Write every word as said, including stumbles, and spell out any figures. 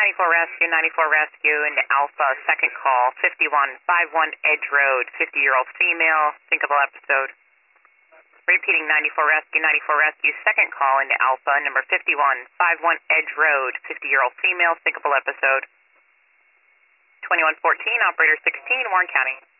ninety-four Rescue, ninety-four Rescue into Alpha, second call, fifty-one fifty-one Edge Road, fifty-year-old female, thinkable episode. Repeating ninety-four Rescue, ninety-four Rescue, second call into Alpha, number fifty-one fifty-one Edge Road, fifty-year-old female, thinkable episode. twenty-one fourteen, operator sixteen, Warren County.